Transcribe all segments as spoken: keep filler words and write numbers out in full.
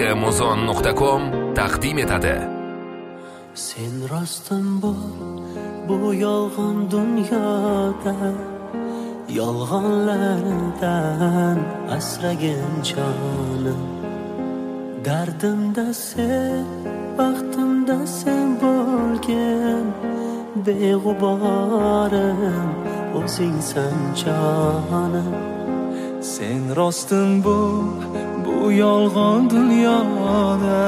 muzon nuqta com taqdim etadi. Sen rostim bor bu yolg'on dunyoda, yolg'onlardan asragin jonim. Dardimda sen, baxtimda sen bo'lgin, beg'uborim o'zingsan jonim. Sen rostim bor bu yolg'on dunyoda,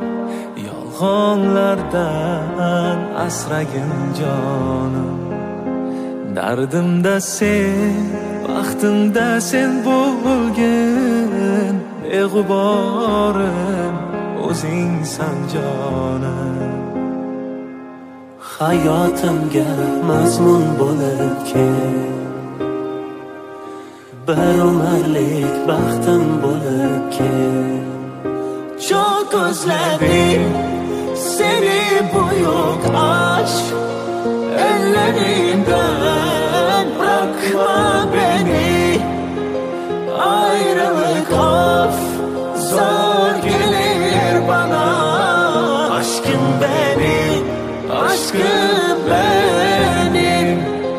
yolg'onlardan asragin jonim. Dardimda sen, baxtimda sen bo'lgin, beg'uborim o'zingsan jonim. Hayotimga mazmun bo'lib kel, bir umrlik baxtim bo'lib kel. Çok özledim seni buyuk aşk, ellerimden bırakma beni. Ayrılık of zor gelir bana. Aşkım benim, aşkım benim.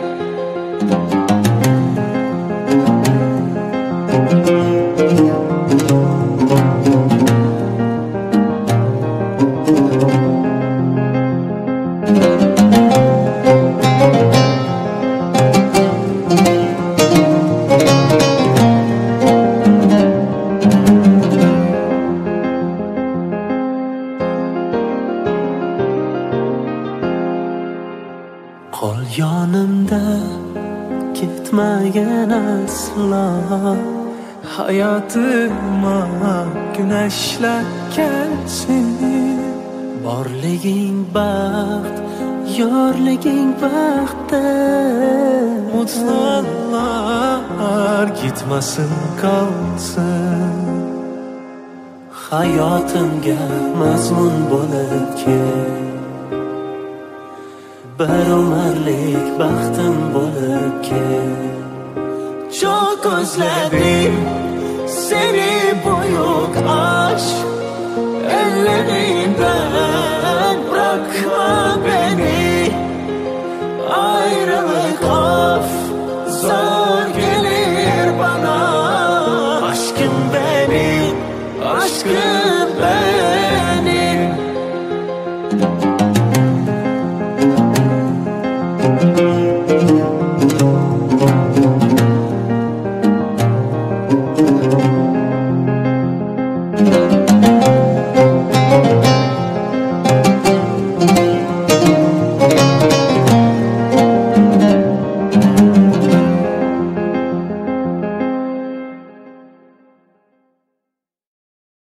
Qol yonimda ketmagin aslo, hayotima gunaşlarkansen. Borliging baxt, yorliging baxtdir. Mutlular gitmasin qolsin. Hayotimga mazmun bo'lib kel, bir umrlik baxtim bo'lib kel. Çok özledim seni buyuk aşk, ellerimden